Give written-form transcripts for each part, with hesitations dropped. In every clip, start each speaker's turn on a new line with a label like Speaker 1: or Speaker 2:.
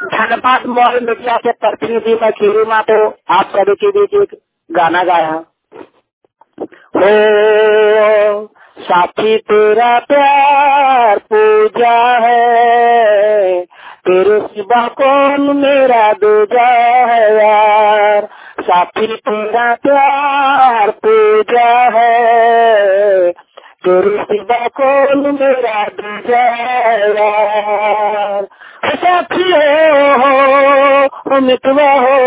Speaker 1: Dhanbad mall media के प्रतिनिधि मैं खीरू माँ तो आप सभी के बीच एक गाना गाया। हो साथी तेरा प्यार पूजा है, तेरे सिवा कौन मेरा दूजा है यार। साथी तेरा प्यार पूजा है, तेरे सिवा कौन मेरा दूजा है यार। साथी हो मितवा हो,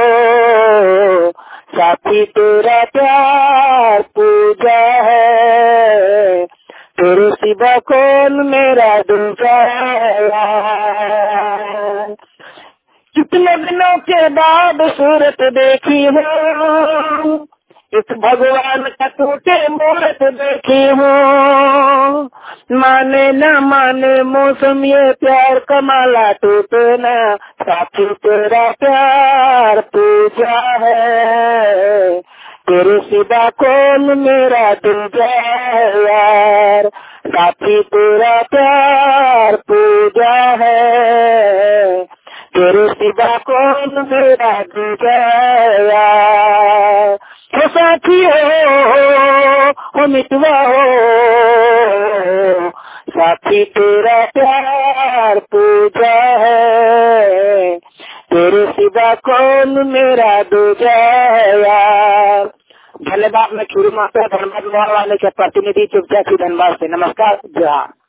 Speaker 1: साथी तेरा प्यार पूजा है, तेरे सिवा कौन मेरा दूजा है। कितने दिनों के बाद सूरत देखी हो, इस भगवान का टूटे मूरत देखी हो। माने न माने मौसम ये प्यार कमाला टूटे ना, साथी तेरा प्यार पूजा है, तेरे सिवा कौन मेरा दूजा है यार। साथी तेरा प्यार पूजा है, तेरे सिवा कौन मेरा दूजा है यार। हो साथी हो मितवा हो, साथी तेरा प्यार पूजा है, तेरे सिवा कौन मेरा दूजा है यार। धन्यवाद। मैं खीरू माता धनबाद मॉल वाले के प्रतिनिधि चुपचाप धनबाद से। नमस्कार। जय।